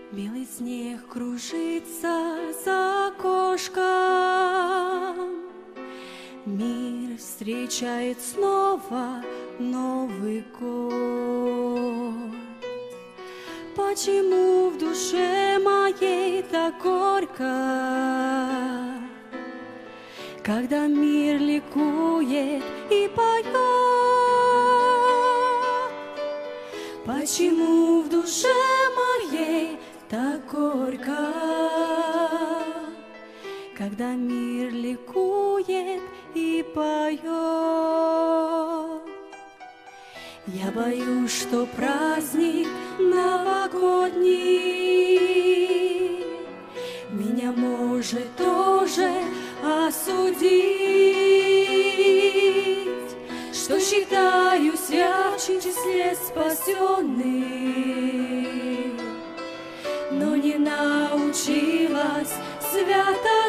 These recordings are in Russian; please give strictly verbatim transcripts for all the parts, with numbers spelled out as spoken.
Белый снег кружится за окошком, мир встречает снова Новый год. Почему в душе моей так горько, когда мир ликует и поет? Почему в душе моей так горько, когда мир ликует и поет? Я боюсь, что праздник новогодний меня может тоже осудить, что считаюсь я в числе спасенных, но не научилась свято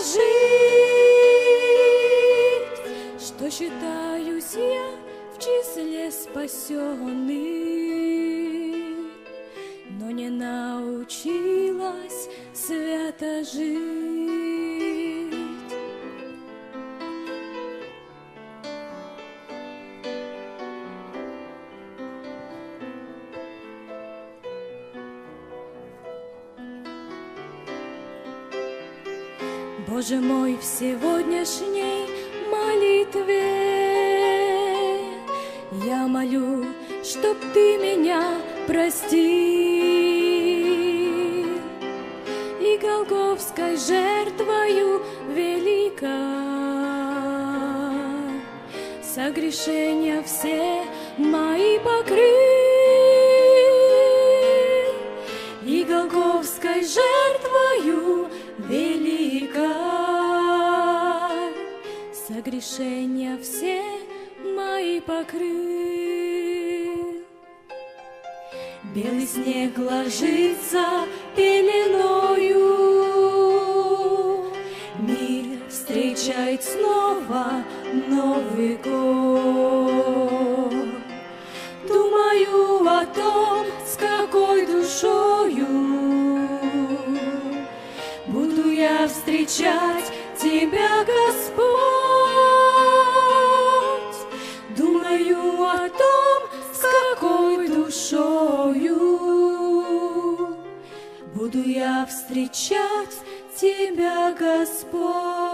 жить, что считаюсь я в числе спасенных, но не научилась свято жить. Боже мой, в сегодняшней молитве я молю, чтоб Ты меня простил и голгофской жертвою великой согрешения все мои покрыл, и голгофской жертвою великой согрешения все мои покрыл. Белый снег ложится пеленою, мир встречает снова Новый год. Думаю о том, с какой душою буду я встречать Тебя, Господь. Думаю о том, с какой душою буду я встречать Тебя, Господь.